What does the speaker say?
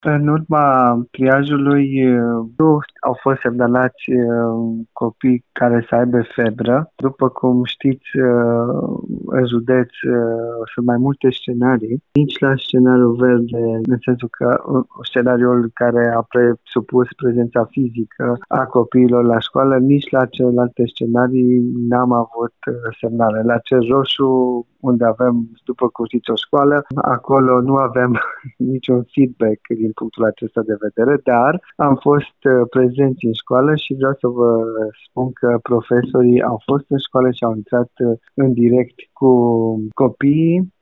În urma triajului nu au fost semnalați copii care să aibă febră. După cum știți, în județ sunt mai multe scenarii. Nici la scenariul verde, în sensul că scenariul care a presupus prezența fizică a copiilor la școală, nici la celelalte scenarii n-am avut semnale. La cel roșu, unde avem, după cum știți, o școală, acolo nu avem niciun feedback din punctul acesta de vedere, dar am fost prezenți în școală și vreau să vă spun că profesorii au fost în școală și au intrat în direct cu copiii